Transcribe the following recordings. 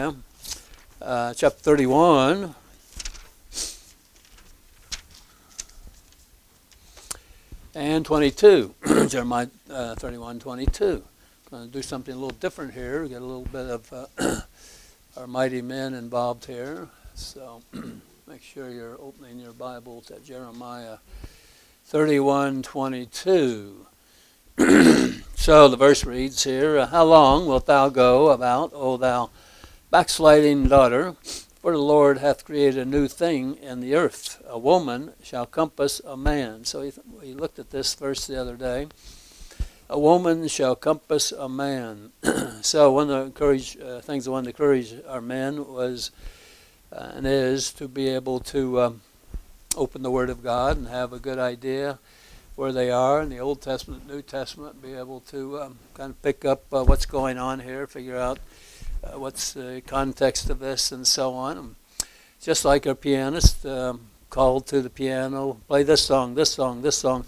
Chapter 31. And 22. Jeremiah 31, 22. Going to do something a little different here. Get a little bit of our mighty men involved here. So make sure you're opening your Bibles at Jeremiah 31, 22. So the verse reads here, How long wilt thou go about, O thou backsliding daughter? For the Lord hath created a new thing in the earth. A woman shall compass a man. So we looked at this verse the other day. A woman shall compass a man. So one of the things I wanted to encourage our men was and is to be able to open the Word of God and have a good idea where they are in the Old Testament, New Testament, be able to kind of pick up what's going on here, figure out what's the context of this, and so on. Just like a pianist called to the piano, play this song, this song, this song.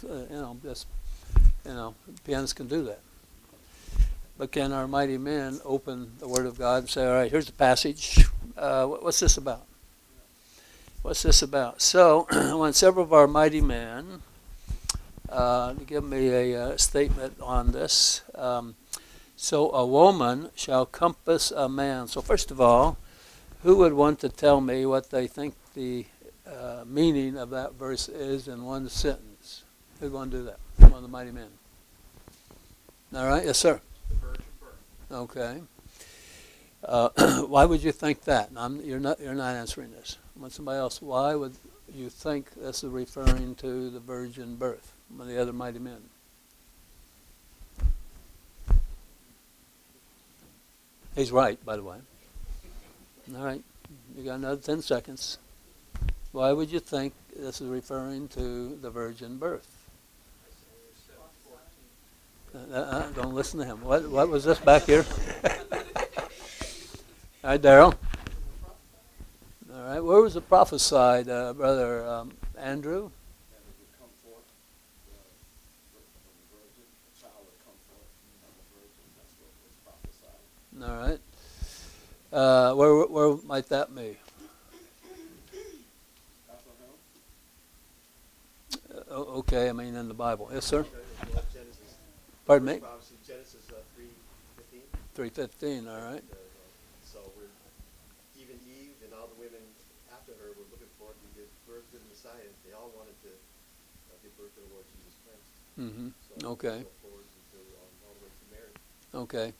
Pianists can do that. But can our mighty men open the Word of God and say, all right, here's the passage. What's this about? What's this about? So I want several of our mighty men to give me a statement on this. So a woman shall compass a man. So first of all, who would want to tell me what they think the meaning of that verse is in one sentence? Who'd want to do that? One of the mighty men. All right, yes, sir. The virgin birth. Okay. Why would you think that? You're not answering this. I want somebody else. Why would you think this is referring to the virgin birth? One of the other mighty men. He's right, by the way. All right. You got another 10 seconds. Why would you think this is referring to the virgin birth? Don't listen to him. What was this back here? All right, Daryl. All right. Where was it prophesied, Brother Andrew? All right. Where might that be? Okay, I mean in the Bible. Yes, sir? Genesis. Pardon me? Genesis 3:15. 3:15, all right. So even Eve and all the women after her were looking forward to give birth to the Messiah. They all wanted to give birth to the Lord Jesus Christ. Mm-hmm. So Okay. look forward to all the way to Mary. Okay.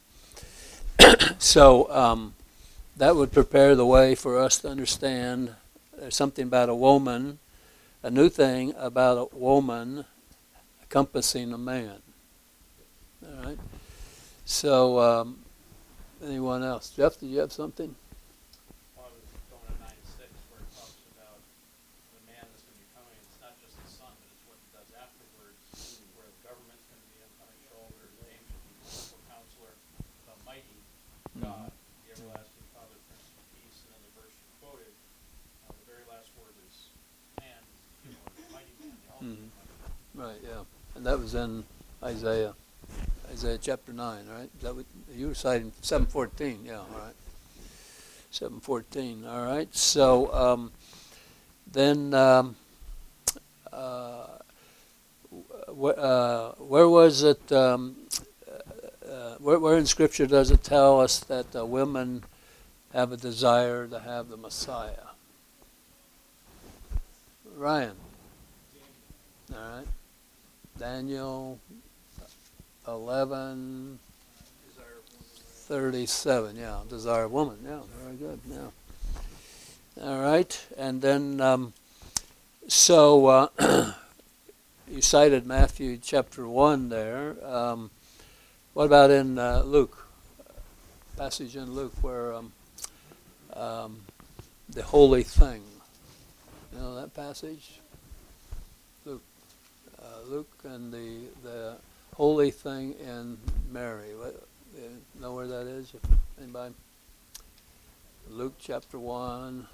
So that would prepare the way for us to understand there's something about a woman, a new thing about a woman compassing a man. All right. So anyone else? Jeff, did you have something? Well, I was going to 9:6 where it talks about the man that's going to be coming. It's not just the son, but it's what he does afterwards, where the government's going to be on his shoulders, the name should be Wonderful Counselor, the Mighty God, the Everlasting Father, Prince of Peace. And then the verse you quoted, the very last word is man, the mighty man, the ultimate mighty man. Right, yeah. And that was in Isaiah chapter 9, right? Is that what you were citing? 7:14, yeah, all right. 7:14, all right. So then where was it, where in Scripture does it tell us that women have a desire to have the Messiah? Ryan. All right. Daniel 11:37. Yeah, desire of woman. Yeah, very good. Yeah. All right, and then so you cited Matthew chapter 1 there. What about in Luke? Passage in Luke where the holy thing. You know that passage? Luke and the holy thing in Mary. You know where that is? Anybody? Luke chapter 1,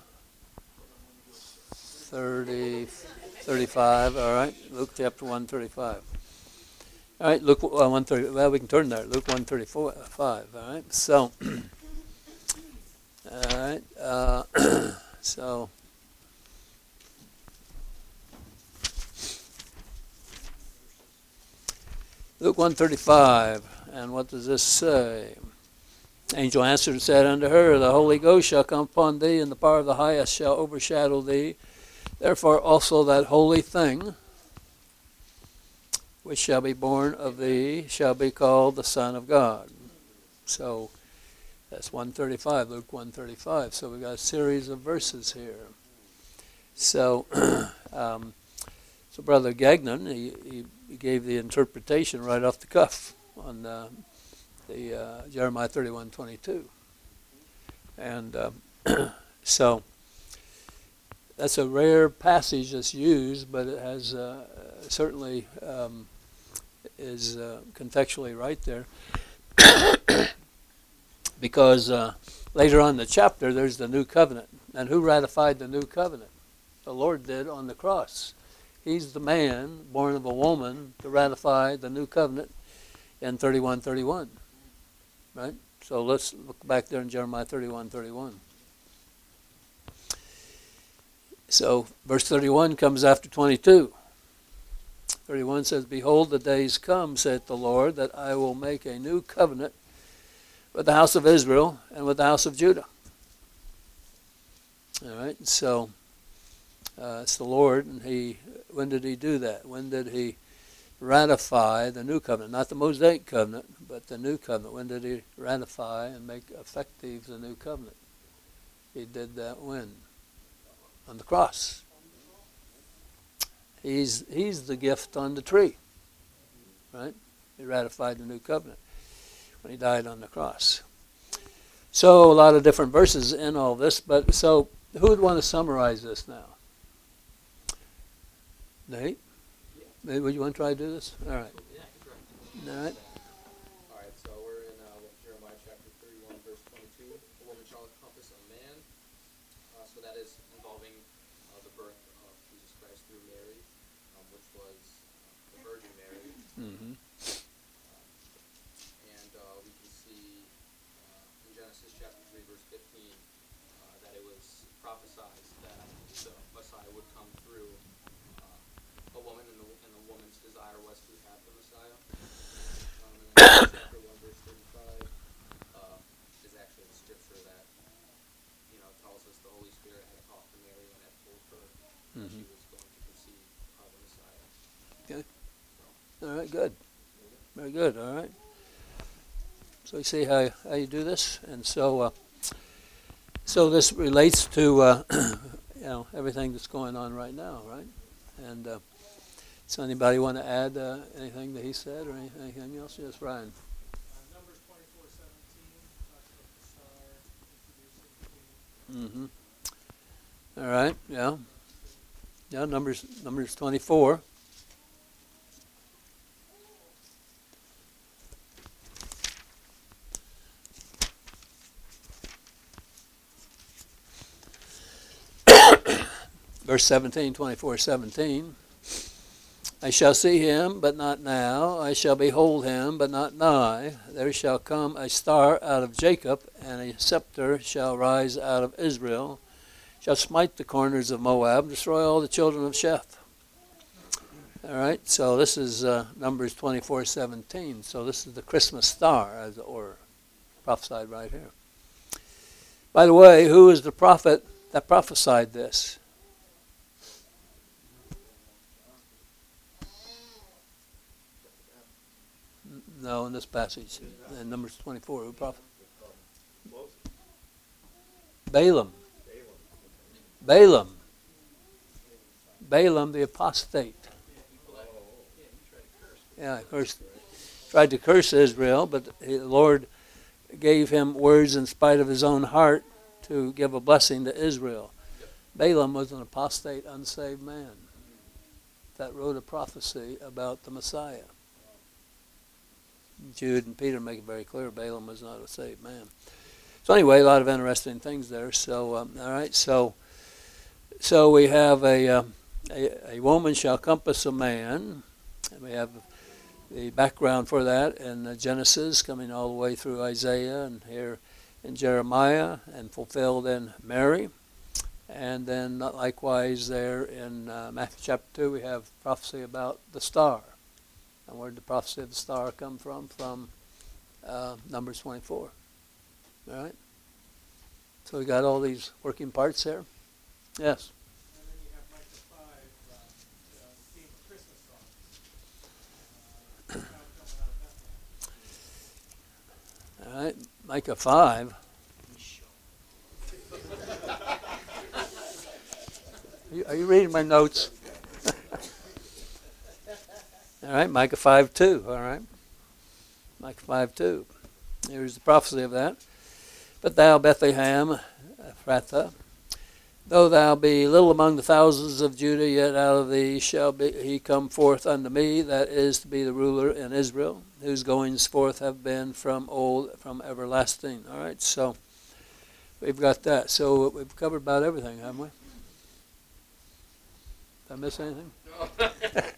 35. All right. Luke chapter 1, 35. All right. Luke 1:30. Well, we can turn there. Luke 1:35. All right. So, All right. So. Luke 135, and what does this say? Angel answered and said unto her, the Holy Ghost shall come upon thee, and the power of the highest shall overshadow thee. Therefore also that holy thing, which shall be born of thee, shall be called the Son of God. So that's 135, Luke 135. So we've got a series of verses here. So, so Brother Gagnon, he gave the interpretation right off the cuff on the Jeremiah 31:22, and so that's a rare passage that's used, but it has certainly is contextually right there, because later on in the chapter there's the new covenant, and who ratified the new covenant? The Lord did on the cross. He's the man born of a woman to ratify the new covenant in 31:31, right? So let's look back there in Jeremiah 31:31. So verse 31 comes after 22. 31 says, behold, the days come, saith the Lord, that I will make a new covenant with the house of Israel and with the house of Judah. All right, so it's the Lord, and when did he do that? When did he ratify the new covenant? Not the Mosaic covenant, but the new covenant. When did he ratify and make effective the new covenant? He did that when? On the cross. He's the gift on the tree, right? He ratified the new covenant when he died on the cross. So a lot of different verses in all this, but so who would want to summarize this now? Nate? Yeah. Would you want to try to do this? All right. Yeah, I can try. All right. All right, so we're in Jeremiah chapter 31, verse 22. A woman shall encompass a man. So that is involving the birth of Jesus Christ through Mary, which was the Virgin Mary. Mm-hmm. And we can see in Genesis chapter 3, verse 15, that it was prophesied that the Messiah would come through a woman, and the woman's desire was to have the Messiah. And then chapter 1, verse 35 is actually the scripture that tells us the Holy Spirit had talked to Mary and had told her that she was going to conceive the Messiah. Okay. All right, good. Very good, all right. So you see how you do this? And so so this relates to everything that's going on right now, right? And so anybody want to add anything that he said or anything else? Yes, Brian. Numbers 24:17 talks about the star introducing the king. Mm-hmm. All right, yeah. Yeah, Numbers 24. Verse 17, 24:17. I shall see him, but not now. I shall behold him, but not nigh. There shall come a star out of Jacob, and a scepter shall rise out of Israel. Shall smite the corners of Moab, destroy all the children of Sheth. All right, so this is Numbers 24:17. So this is the Christmas star, as it were, prophesied right here. By the way, who is the prophet that prophesied this? No, in this passage, in Numbers 24, who prophet? Balaam. Balaam the apostate. Yeah, tried to curse Israel, but the Lord gave him words in spite of his own heart to give a blessing to Israel. Balaam was an apostate, unsaved man that wrote a prophecy about the Messiah. Jude and Peter make it very clear Balaam was not a saved man. So anyway, a lot of interesting things there. So all right, so we have a woman shall compass a man, and we have the background for that in Genesis, coming all the way through Isaiah, and here in Jeremiah and fulfilled in Mary. And then likewise there in Matthew chapter 2 we have prophecy about the star. And where did the prophecy of the star come from? From Numbers 24. All right? So we got all these working parts there. Yes? And then you have Micah 5, the theme of Christmas songs. Coming out of Bethlehem. All right, Micah 5. Are you reading my notes? All right, Micah 5:2. All right, Micah 5:2. Here's the prophecy of that. But thou, Bethlehem, Ephrathah, though thou be little among the thousands of Judah, yet out of thee shall he come forth unto me, that is to be the ruler in Israel, whose goings forth have been from old, from everlasting. All right, so we've got that. So we've covered about everything, haven't we? Did I miss anything? No.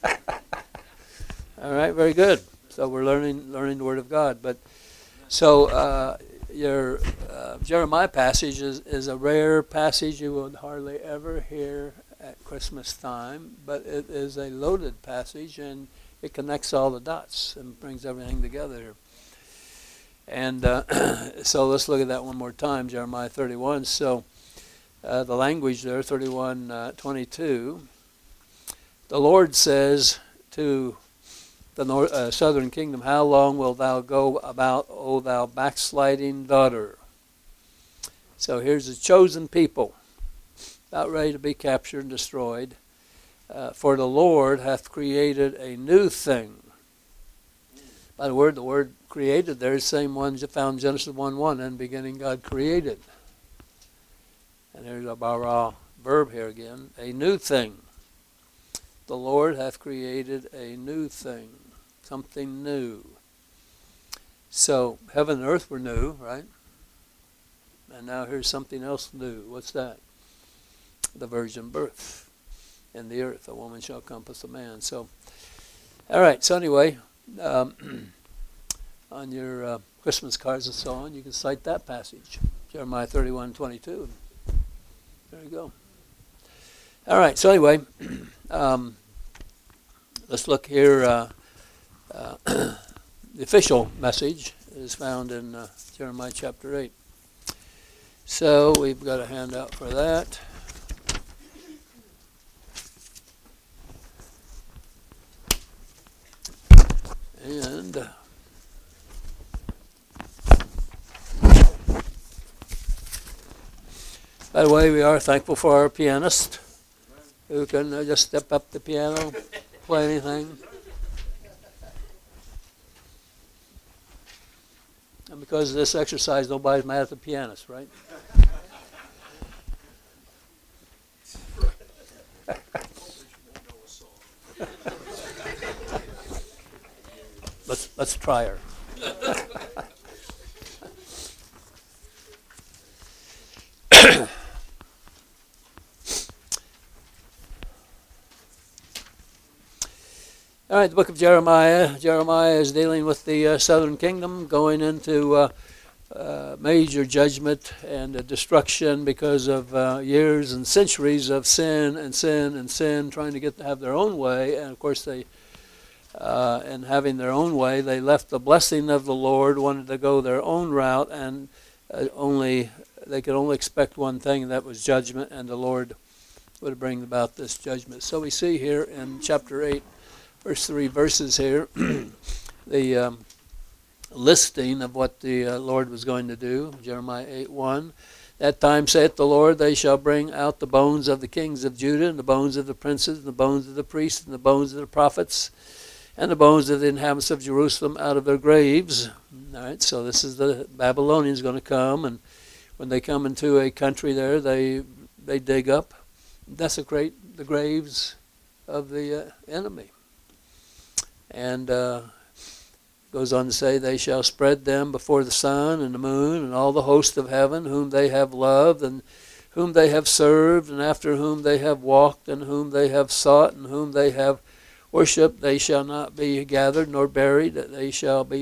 All right, very good. So we're learning the Word of God. But so your Jeremiah passage is a rare passage you would hardly ever hear at Christmas time, but it is a loaded passage, and it connects all the dots and brings everything together. And so let's look at that one more time, Jeremiah 31. So the language there, 31:22. The Lord says to the southern kingdom, how long wilt thou go about, O thou backsliding daughter? So here's a chosen people, about ready to be captured and destroyed. For the Lord hath created a new thing. By the word created there is the same one you found in Genesis 1:1. In the beginning God created. And there's a bara verb here again, a new thing. The Lord hath created a new thing, something new. So heaven and earth were new, right? And now here's something else new. What's that? The virgin birth in the earth. A woman shall compass a man. So, all right. So anyway, on your Christmas cards and so on, you can cite that passage, Jeremiah 31:22. There you go. All right. So anyway, let's look here. The official message is found in Jeremiah chapter 8. So we've got a handout for that. And by the way, we are thankful for our pianist who can just step up the piano, play anything. And because of this exercise, nobody's mad at the pianist, right? Let's try her. All right, the book of Jeremiah. Jeremiah is dealing with the southern kingdom, going into major judgment and destruction because of years and centuries of sin and sin and sin, trying to have their own way. And of course, in having their own way, they left the blessing of the Lord, wanted to go their own route, and they could only expect one thing, and that was judgment, and the Lord would bring about this judgment. So we see here in chapter 8, first 3 verses here, the listing of what the Lord was going to do. Jeremiah 8:1. That time saith the Lord, they shall bring out the bones of the kings of Judah, and the bones of the princes, and the bones of the priests, and the bones of the prophets, and the bones of the inhabitants of Jerusalem out of their graves. All right, so this is the Babylonians going to come, and when they come into a country there, they dig up, desecrate the graves of the enemy. And goes on to say, they shall spread them before the sun and the moon and all the host of heaven, whom they have loved and whom they have served, and after whom they have walked, and whom they have sought, and whom they have worshipped. They shall not be gathered nor buried, that they shall be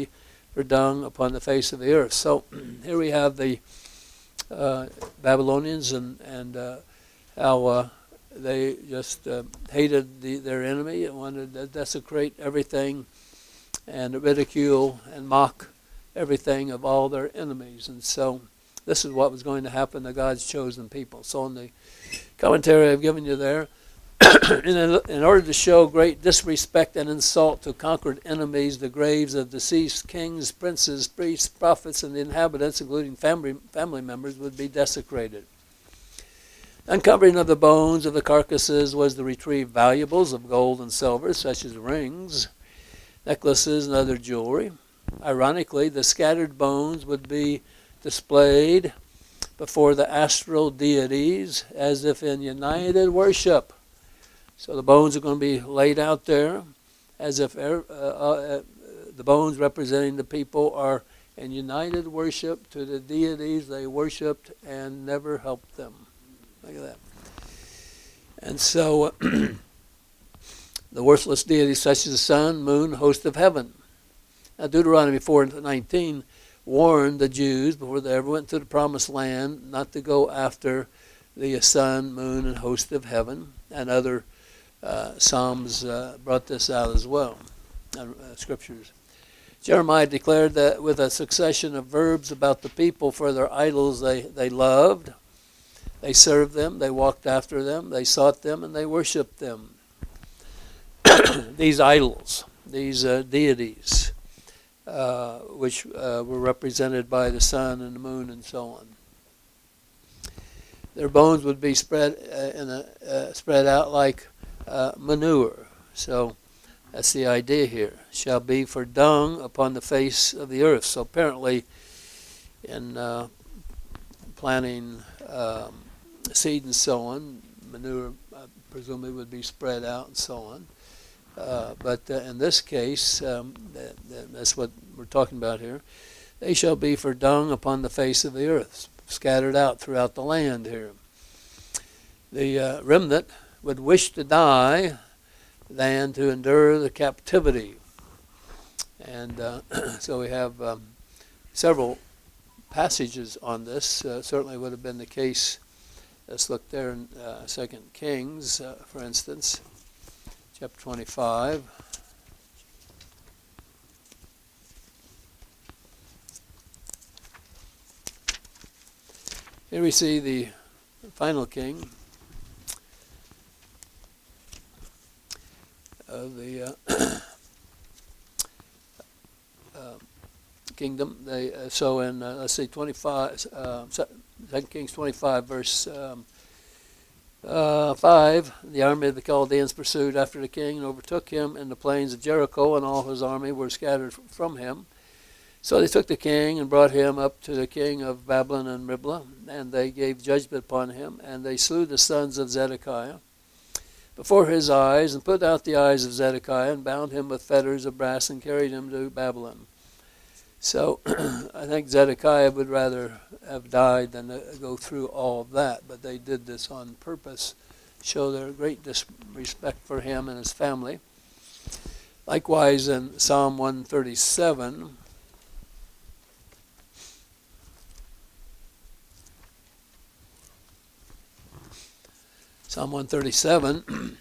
for dung upon the face of the earth. So here we have the Babylonians and how they just hated their enemy and wanted to desecrate everything and ridicule and mock everything of all their enemies. And so this is what was going to happen to God's chosen people. So in the commentary I've given you there, in order to show great disrespect and insult to conquered enemies, the graves of deceased kings, princes, priests, prophets, and the inhabitants, including family members, would be desecrated. Uncovering of the bones of the carcasses was to retrieve valuables of gold and silver, such as rings, necklaces, and other jewelry. Ironically, the scattered bones would be displayed before the astral deities as if in united worship. So the bones are going to be laid out there as if the bones representing the people are in united worship to the deities they worshipped and never helped them. Look at that. And so the worthless deities such as the sun, moon, host of heaven. Now Deuteronomy 4:19 warned the Jews before they ever went to the promised land not to go after the sun, moon, and host of heaven. And other Psalms brought this out as well, scriptures. Jeremiah declared that with a succession of verbs about the people for their idols they loved, they served them, they walked after them, they sought them, and they worshipped them. These idols, these deities, which were represented by the sun and the moon and so on. Their bones would be spread out like manure. So that's the idea here. Shall be for dung upon the face of the earth. So apparently in planting seed and so on, manure presumably would be spread out and so on. But in this case, that's what we're talking about here. They shall be for dung upon the face of the earth, scattered out throughout the land here. The remnant would wish to die than to endure the captivity. And so we have several passages on this. Certainly would have been the case. Let's look there in 2 Kings, for instance, chapter 25. Here we see the final king of the kingdom. So in let's see, 25, 2 Kings 25, verse 5. The army of the Chaldeans pursued after the king and overtook him in the plains of Jericho, and all his army were scattered from him. So they took the king and brought him up to the king of Babylon and Riblah, and they gave judgment upon him, and they slew the sons of Zedekiah before his eyes, and put out the eyes of Zedekiah, and bound him with fetters of brass, and carried him to Babylon. So I think Zedekiah would rather have died than go through all of that, but they did this on purpose, show their great disrespect for him and his family. Likewise in Psalm 137, Psalm 137,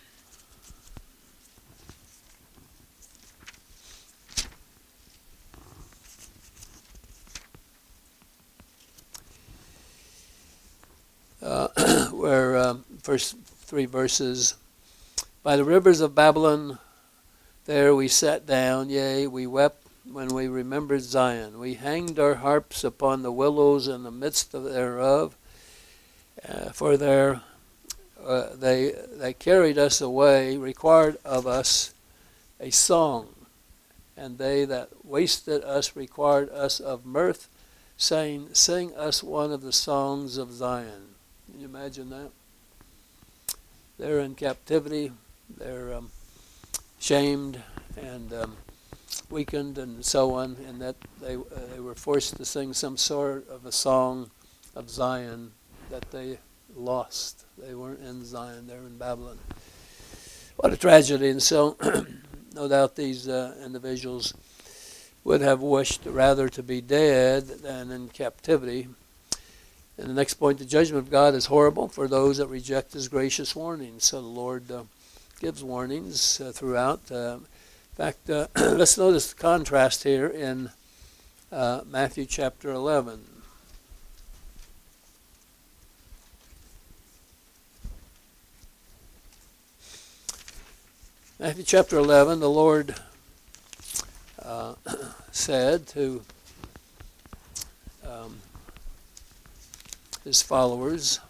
where first three verses, by the rivers of Babylon, there we sat down, yea, we wept when we remembered Zion. We hanged our harps upon the willows in the midst thereof, for there they carried us away, required of us a song, and they that wasted us required us of mirth, saying, sing us one of the songs of Zion. Can you imagine that? They're in captivity, they're shamed and weakened and so on, and that they were forced to sing some sort of a song of Zion that they lost. They weren't in Zion, they were in Babylon. What a tragedy. And so no doubt these individuals would have wished rather to be dead than in captivity. And the next point, the judgment of God is horrible for those that reject his gracious warnings. So the Lord gives warnings throughout. In fact, let's notice the contrast here in Matthew chapter 11. Matthew chapter 11, the Lord said to his followers,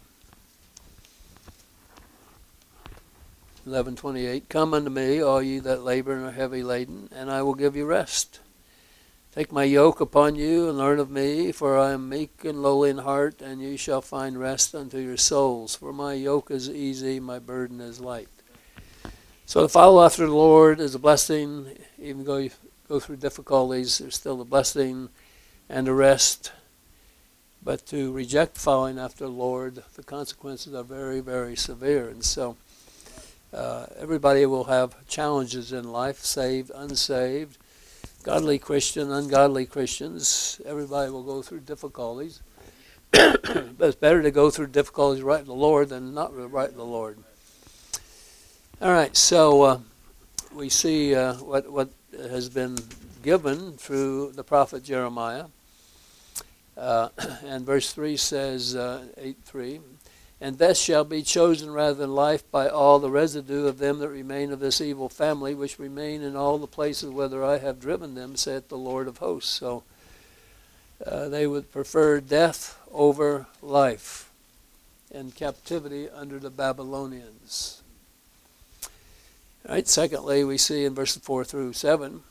11:28, "Come unto me, all ye that labor and are heavy laden, and I will give you rest. Take my yoke upon you and learn of me, for I am meek and lowly in heart, and ye shall find rest unto your souls. For my yoke is easy, my burden is light." So to follow after the Lord is a blessing. Even though you go through difficulties, there's still a blessing and a rest. But to reject following after the Lord, the consequences are very, very severe. And so everybody will have challenges in life, saved, unsaved, godly Christian, ungodly Christians. Everybody will go through difficulties. But it's better to go through difficulties right in the Lord than not right in the Lord. All right, so we see what has been given through the prophet Jeremiah. And verse 3 says, 8:3, "And death shall be chosen rather than life by all the residue of them that remain of this evil family, which remain in all the places whither I have driven them, saith the Lord of hosts." So they would prefer death over life in captivity under the Babylonians. All right, secondly, we see in verses 4 through 7,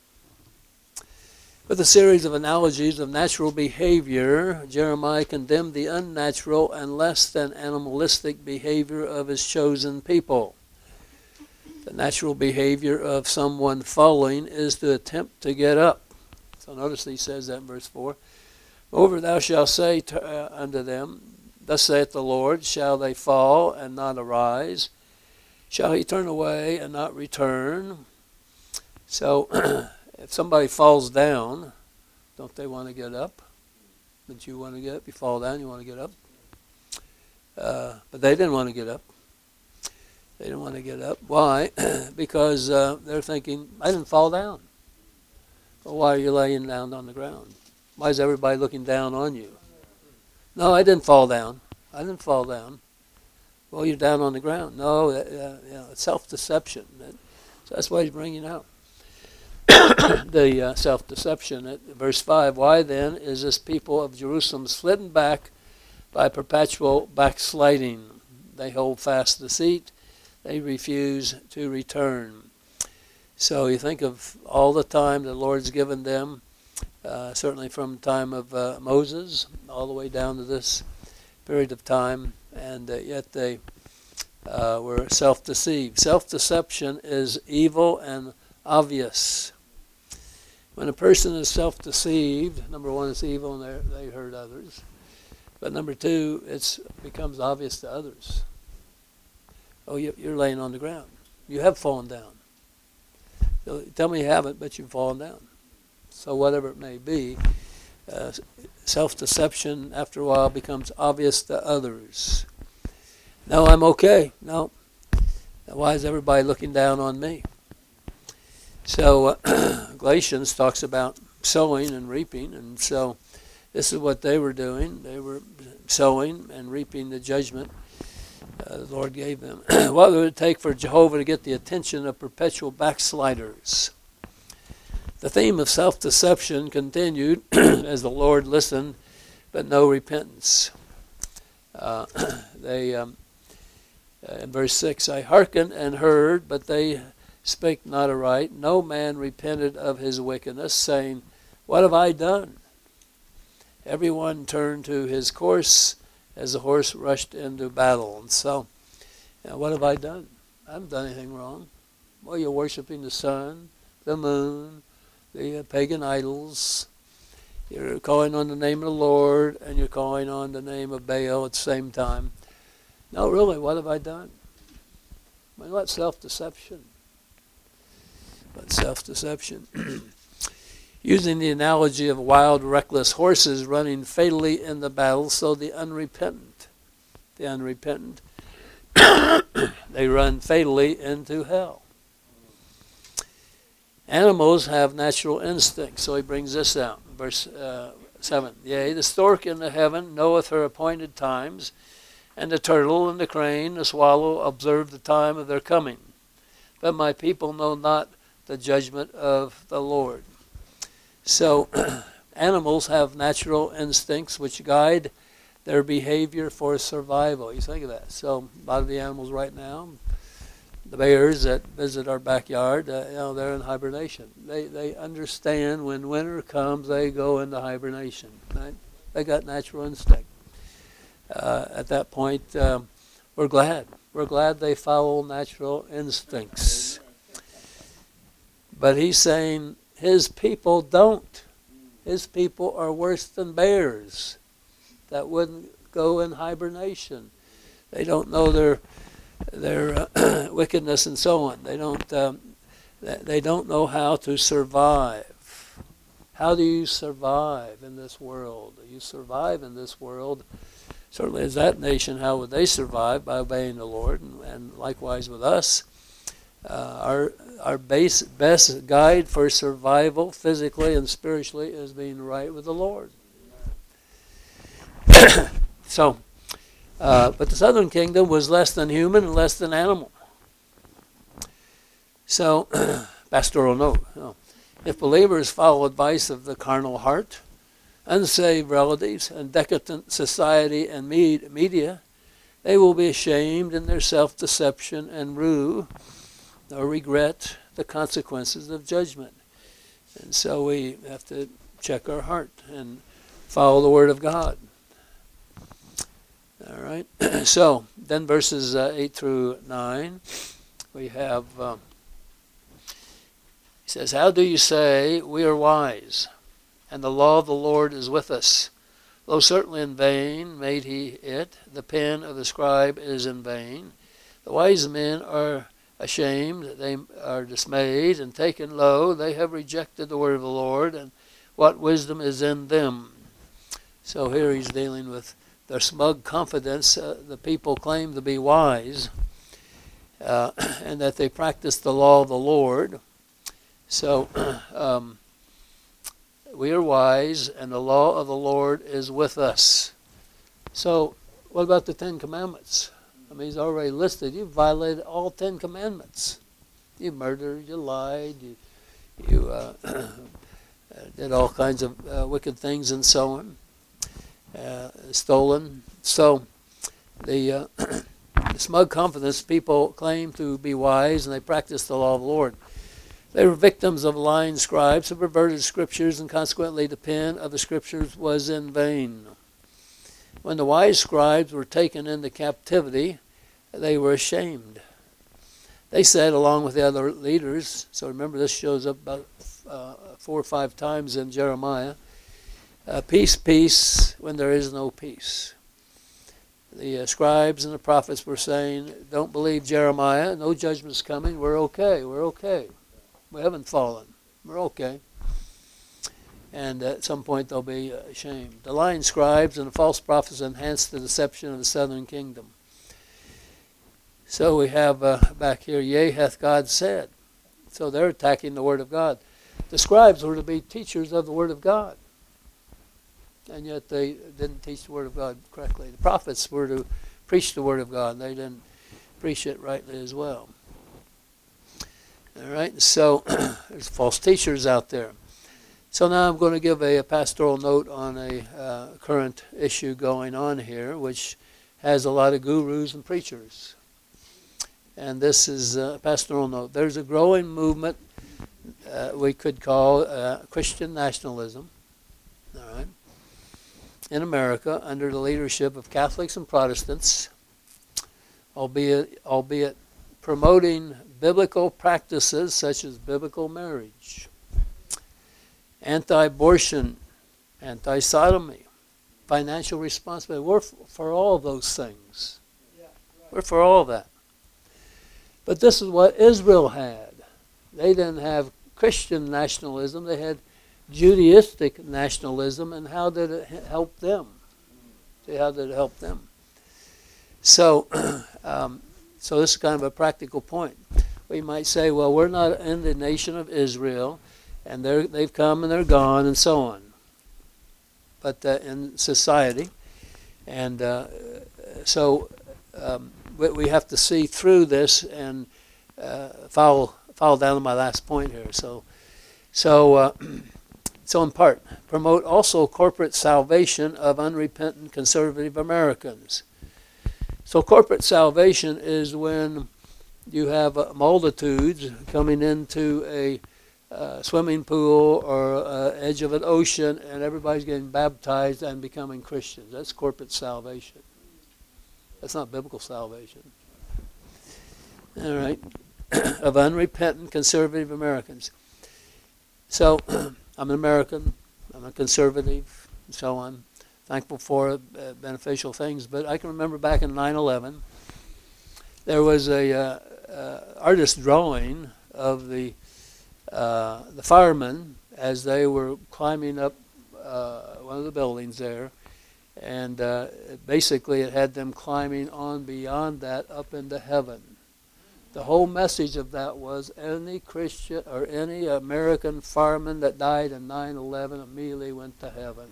with a series of analogies of natural behavior, Jeremiah condemned the unnatural and less than animalistic behavior of his chosen people. The natural behavior of someone falling is to attempt to get up. So notice he says that in verse 4. "Moreover, thou shalt say unto them, Thus saith the Lord, shall they fall and not arise? Shall he turn away and not return?" So if somebody falls down, don't they want to get up? Don't you want to get up? You fall down, you want to get up. But they didn't want to get up. They didn't want to get up. Why? Because they're thinking, I didn't fall down. Well, why are you laying down on the ground? Why is everybody looking down on you? No, I didn't fall down. I didn't fall down. Well, you're down on the ground. No, it's self-deception. So that's why he's bringing out the self-deception at verse 5. "Why then is this people of Jerusalem slidden back by perpetual backsliding? They hold fast deceit. They refuse to return." So you think of all the time the Lord's given them, certainly from the time of Moses all the way down to this period of time, and yet they were self-deceived. Self-deception is evil and obvious. When a person is self-deceived, number one, it's evil and they hurt others. But number two, it becomes obvious to others. Oh, you're laying on the ground. You have fallen down. Tell me you haven't, but you've fallen down. So whatever it may be, self-deception after a while becomes obvious to others. No, I'm okay. No. Why is everybody looking down on me? So Galatians talks about sowing and reaping, and so this is what they were doing. They were sowing and reaping the judgment the Lord gave them. What would it take for Jehovah to get the attention of perpetual backsliders? The theme of self-deception continued as the Lord listened, but no repentance. In verse 6, "I hearkened and heard, but they spake not aright. No man repented of his wickedness, saying, What have I done? Everyone turned to his course as the horse rushed into battle." And so, what have I done? I haven't done anything wrong. Well, you're worshiping the sun, the moon, the pagan idols. You're calling on the name of the Lord, and you're calling on the name of Baal at the same time. No, really, what have I done? Well, what self-deception? But self-deception. Using the analogy of wild, reckless horses running fatally in the battle, so the unrepentant, they run fatally into hell. Animals have natural instincts, so he brings this out. Verse 7. Yea, the stork in the heaven knoweth her appointed times, and the turtle and the crane, the swallow, observe the time of their coming. But my people know not the judgment of the Lord. So animals have natural instincts which guide their behavior for survival. You think of that. So a lot of the animals right now, the bears that visit our backyard, they're in hibernation. They understand when winter comes, they go into hibernation. Right? They got natural instinct. At that point, we're glad. We're glad they follow natural instincts. But he's saying his people don't. His people are worse than bears that wouldn't go in hibernation. They don't know their wickedness and so on. They don't know how to survive. How do you survive in this world? You survive in this world. Certainly as that nation, how would they survive? By obeying the Lord, and likewise with us. Our best guide for survival, physically and spiritually, is being right with the Lord. So, but the southern kingdom was less than human and less than animal. So, pastoral note. If believers follow advice of the carnal heart, unsaved relatives, and decadent society and media, they will be ashamed in their self-deception and rue or regret the consequences of judgment. And so we have to check our heart and follow the Word of God. All right. So then verses 8 through 9, we have, he says, how do you say, we are wise, and the law of the Lord is with us? Though certainly in vain made he it, the pen of the scribe is in vain. The wise men are ashamed, they are dismayed and taken low. They have rejected the word of the Lord, and what wisdom is in them? So here he's dealing with their smug confidence. The people claim to be wise, and that they practice the law of the Lord. So we are wise, and the law of the Lord is with us. So what about the Ten Commandments? I mean, he's already listed. You violated all 10 commandments. You murdered, you lied, you did all kinds of wicked things and so on. Stolen. So the smug confidence, people claim to be wise and they practice the law of the Lord. They were victims of lying scribes who perverted scriptures, and consequently the pen of the scriptures was in vain. When the wise scribes were taken into captivity, they were ashamed. They said, along with the other leaders, so remember this shows up about 4 or 5 times in Jeremiah, peace, peace, when there is no peace. The scribes and the prophets were saying, don't believe Jeremiah, no judgment's coming, we're okay, we haven't fallen, we're okay. And at some point they'll be ashamed. The lying scribes and the false prophets enhanced the deception of the southern kingdom. So we have back here, yea, hath God said. So they're attacking the word of God. The scribes were to be teachers of the word of God, and yet they didn't teach the word of God correctly. The prophets were to preach the word of God, and they didn't preach it rightly as well. All right, so there's false teachers out there. So now I'm going to give a pastoral note on a current issue going on here, which has a lot of gurus and preachers. And this is a pastoral note. There's a growing movement we could call Christian nationalism, all right, in America under the leadership of Catholics and Protestants, albeit promoting biblical practices such as biblical marriage, anti-abortion, anti-sodomy, financial responsibility. We're for all of those things. We're for all of that. But this is what Israel had. They didn't have Christian nationalism. They had Judaistic nationalism, and how did it help them? See, how did it help them? So, so this is kind of a practical point. We might say, well, we're not in the nation of Israel, and they've come and they're gone, and so on. But in society, and so we have to see through this and follow down to my last point here. So in part, promote also corporate salvation of unrepentant conservative Americans. So corporate salvation is when you have multitudes coming into a swimming pool or edge of an ocean, and everybody's getting baptized and becoming Christians. That's corporate salvation. That's not biblical salvation. All right. Of unrepentant conservative Americans. So I'm an American, I'm a conservative, and so on. Thankful for beneficial things. But I can remember back in 9/11, there was a artist drawing of the firemen as they were climbing up one of the buildings there. And basically it had them climbing on beyond that up into heaven. The whole message of that was any Christian or any American fireman that died in 9/11 immediately went to heaven.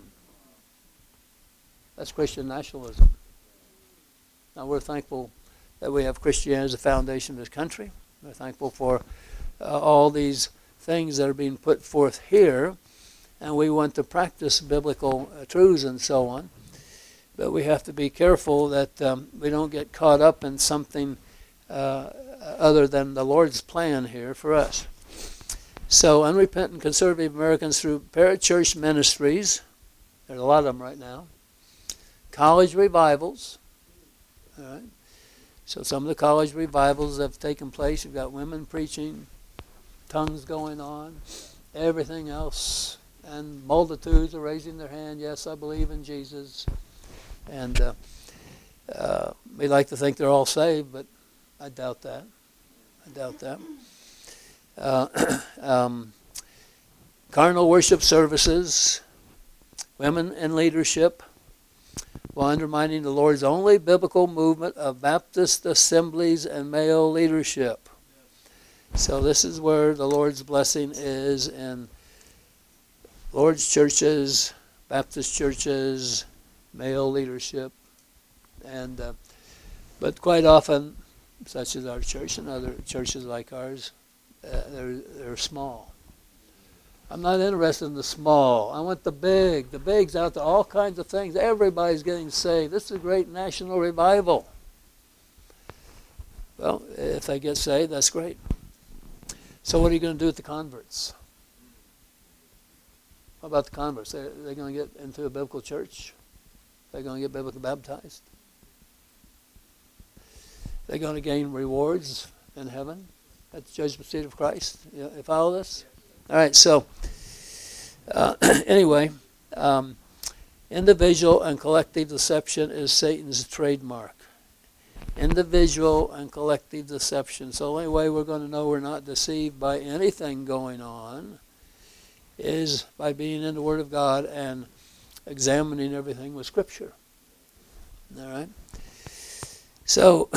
That's Christian nationalism. Now we're thankful that we have Christianity as the foundation of this country. We're thankful for all these things that are being put forth here, and we want to practice biblical truths and so on. But we have to be careful that we don't get caught up in something other than the Lord's plan here for us. So unrepentant conservative Americans through parachurch ministries, there's a lot of them right now, college revivals, all right. So some of the college revivals have taken place. You've got women preaching, tongues going on, everything else, and multitudes are raising their hand, yes, I believe in Jesus. And we like to think they're all saved, but I doubt that. Carnal worship services, women in leadership, while undermining the Lord's only biblical movement of Baptist assemblies and male leadership. So this is where the Lord's blessing is in Lord's churches, Baptist churches, male leadership, and but quite often, such as our church and other churches like ours, they're small. I'm not interested in the small. I want the big. The big's out there, all kinds of things. Everybody's getting saved. This is a great national revival. Well, if they get saved, that's great. So what are you going to do with the converts? What about the converts? They're going to get into a biblical church? They're going to get biblically baptized? They're going to gain rewards in heaven at the judgment seat of Christ? You follow this? All right, so anyway, individual and collective deception is Satan's trademark. Individual and collective deception. So the only way we're going to know we're not deceived by anything going on is by being in the Word of God and examining everything with Scripture. All right? So,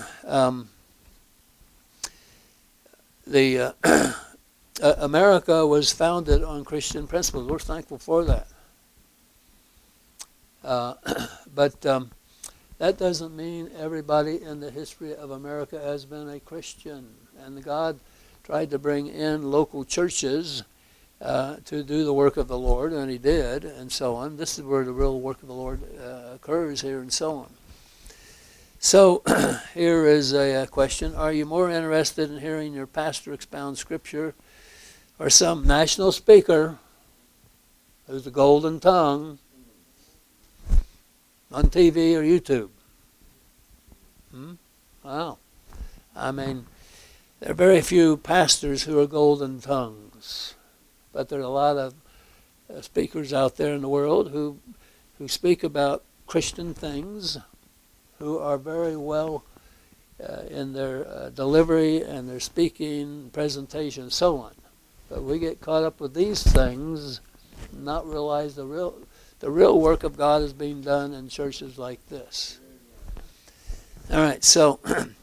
America was founded on Christian principles. We're thankful for that. But that doesn't mean everybody in the history of America has been a Christian. And God tried to bring in local churches to do the work of the Lord, and He did, and so on. This is where the real work of the Lord occurs here, and so on. So here is a question. Are you more interested in hearing your pastor expound Scripture or some national speaker who's a golden tongue on TV or YouTube? Wow. I mean, there are very few pastors who are golden tongues, but there are a lot of speakers out there in the world who speak about Christian things, who are very well in their delivery and their speaking, presentation, and so on. But we get caught up with these things not realize the real work of God is being done in churches like this. All right, so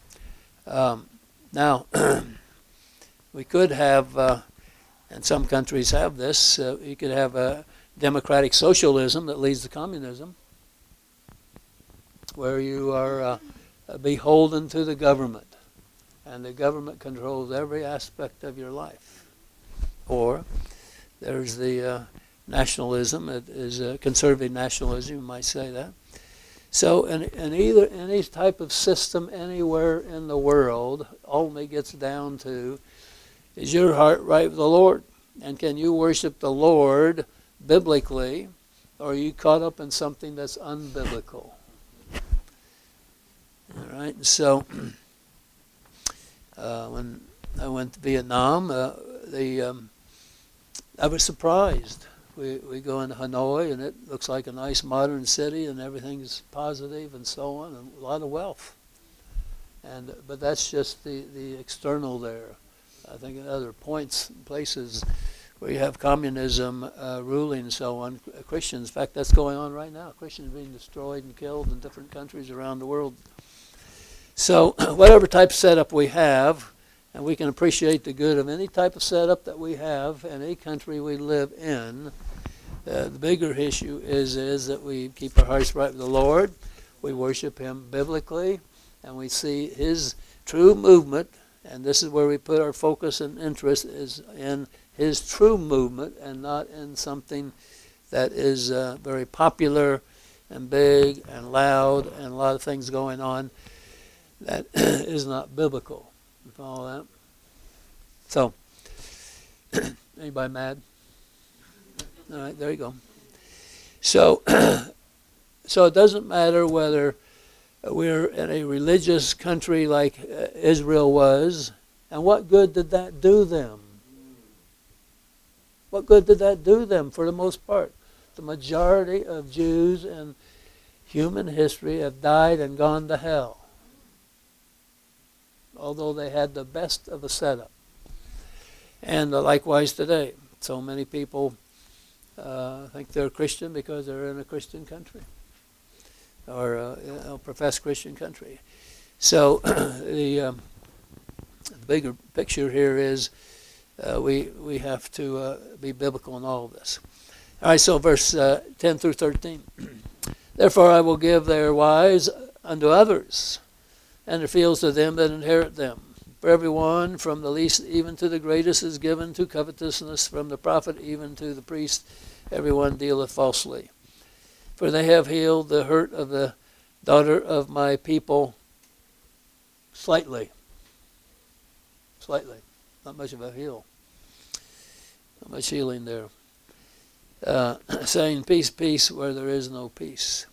now we could have, and some countries have this, you could have a democratic socialism that leads to communism, where you are beholden to the government, and the government controls every aspect of your life. Or there's the nationalism, it is a conservative nationalism, you might say that. So in any type of system anywhere in the world, only gets down to, is your heart right with the Lord? And can you worship the Lord biblically, or are you caught up in something that's unbiblical? All right, so when I went to Vietnam, I was surprised. We go into Hanoi, and it looks like a nice modern city, and everything's positive and so on, and a lot of wealth. But that's just the external there. I think in other places where you have communism ruling and so on, Christians, in fact, that's going on right now. Christians being destroyed and killed in different countries around the world. So whatever type of setup we have, and we can appreciate the good of any type of setup that we have in any country we live in, the bigger issue is that we keep our hearts right with the Lord, we worship Him biblically, and we see His true movement, and this is where we put our focus and interest, is in His true movement and not in something that is very popular and big and loud and a lot of things going on that is not biblical. You follow that? So, anybody mad? All right, there you go. So, so it doesn't matter whether we're in a religious country like Israel was, and what good did that do them? What good did that do them for the most part? The majority of Jews in human history have died and gone to hell, although they had the best of a setup. And likewise today, so many people think they're Christian because they're in a Christian country, or profess Christian country. So the bigger picture here is we have to be biblical in all of this. All right, so verse 10 through 13. Therefore I will give their wives unto others, and their fields to them that inherit them. For everyone, from the least even to the greatest, is given to covetousness, from the prophet even to the priest, everyone dealeth falsely. For they have healed the hurt of the daughter of my people slightly. Slightly. Not much of a heal. Not much healing there. Saying, peace, peace, where there is no peace.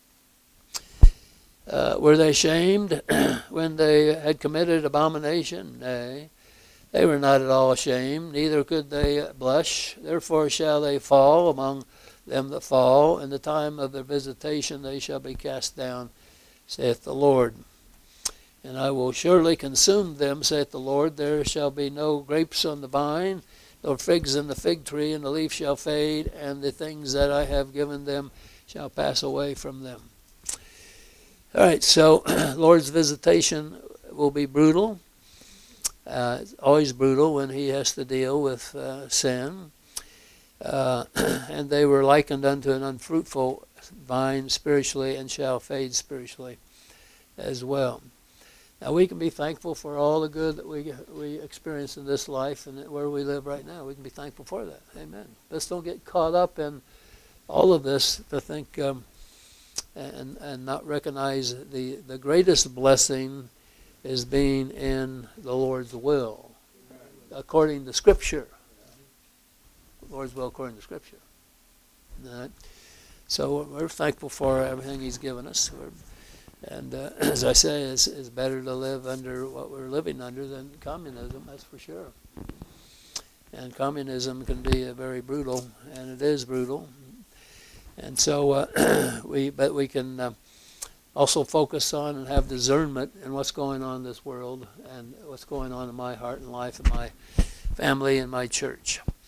Were they shamed when they had committed abomination? Nay, they were not at all ashamed, neither could they blush. Therefore shall they fall among them that fall. In the time of their visitation they shall be cast down, saith the Lord. And I will surely consume them, saith the Lord. There shall be no grapes on the vine, nor figs in the fig tree, and the leaf shall fade, and the things that I have given them shall pass away from them. All right, so Lord's visitation will be brutal. It's always brutal when He has to deal with sin. And they were likened unto an unfruitful vine spiritually, and shall fade spiritually as well. Now we can be thankful for all the good that we experience in this life and where we live right now. We can be thankful for that. Amen. Let's don't get caught up in all of this to think and not recognize the greatest blessing is being in the Lord's will, according to Scripture. The Lord's will according to Scripture. All right? So we're thankful for everything He's given us. And as I say, it's better to live under what we're living under than communism, that's for sure. And communism can be very brutal, and it is brutal. And so we can also focus on and have discernment in what's going on in this world and what's going on in my heart and life and my family and my church.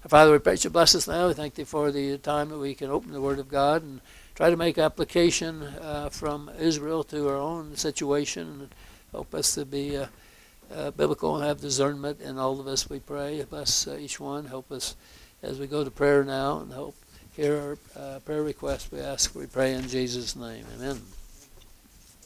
Father, we pray that you bless us now. We thank thee for the time that we can open the Word of God and try to make application from Israel to our own situation. And help us to be biblical and have discernment in all of us, we pray. Bless each one. Help us as we go to prayer now, and help hear our prayer requests we ask. We pray in Jesus' name. Amen.